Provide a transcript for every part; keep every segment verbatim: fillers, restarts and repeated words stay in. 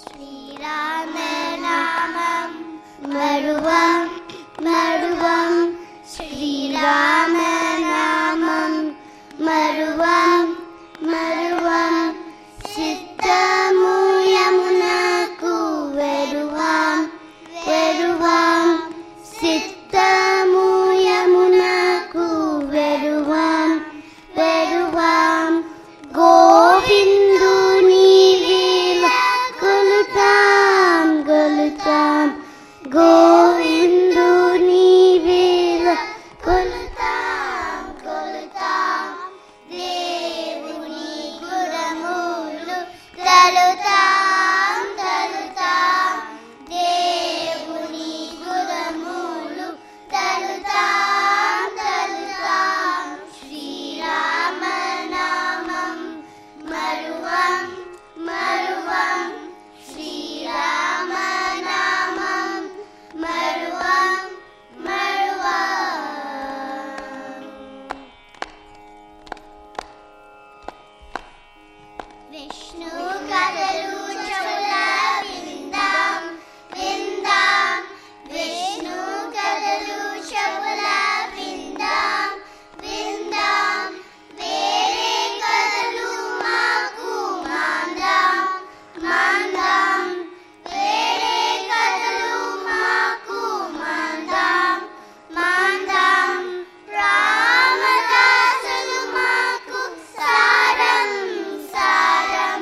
శ్రీరామ నామం మరువం మరువం శ్రీరామ నామం మరువం మరువం సిద్ధము యమునకు వెరువం వెరువం సిద్ధము యమునకు వెరువం వెరువం గోవిందుని వేళ కొలుతాం కొలుతాం గోవిందుని వేళ కొలుతాం కొలుతాం దేవుని గుణములు తలుతాం తలుతాం దేవుని గుణములు తలుతాం తలుతాం శ్రీరామ నామం మరువం మరువం శ్రీరామ నామం మరువం మరువం విష్ణు కథలు చెవుల విందాం విందాం విష్ణు కథలు చెవుల విందాం విందాం వేరే కథలు మాకు మాందాం మాందాం వేరే కథలు మాకు మాందాం మాందాం రామదాసులు మాకు సారం సారం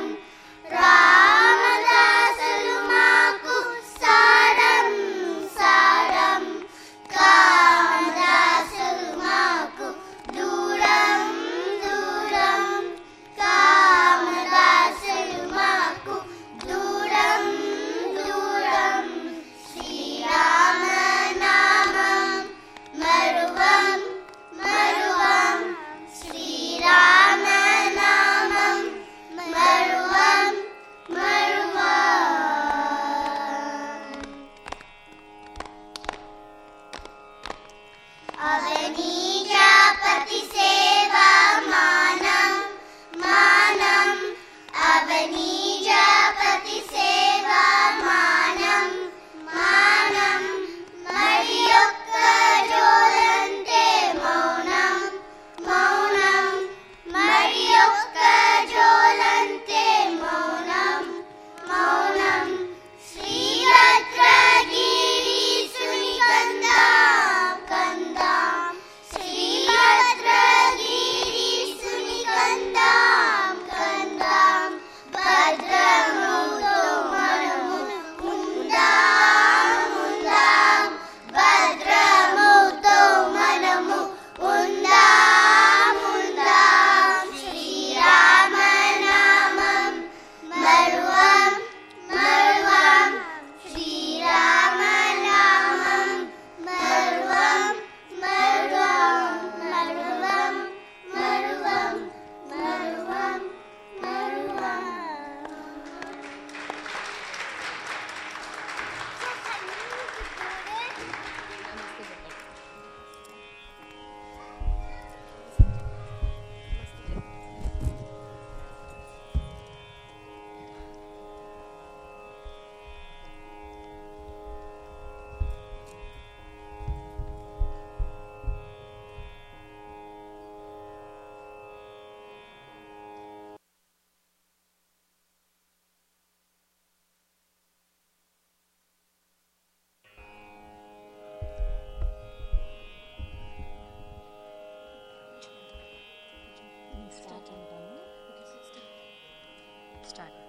రామదాసులు మాకు సారం సారం కామదాసులు మాకు దూరం దూరం కామదాసులు మాకు దూరం దూరం శ్రీరామ నామం మరువం మరువం శ్రీరామ నామం మరువం మరువం అవనీజాపతి సేవా మానం మానం అవనీజాపతి సేవా మానం మానం మరి ఒక్క జోలంటే మౌనం మౌనం మరి ఒక్క జోలంటే మౌనం మౌనం శ్రీభద్రగిరీశుని కందాం కందాం శ్రీభద్రగిరీశుని కందాం కందాం భద్రముతో మనము ఉందాం ఉందాం భద్రముతో మనము ఉందాం ఉందాం శ్రీరామ నామం మరువం మరువం శ్రీరామ నామం మరువం మరువం మరువం మరువం మరువం మరువం Start.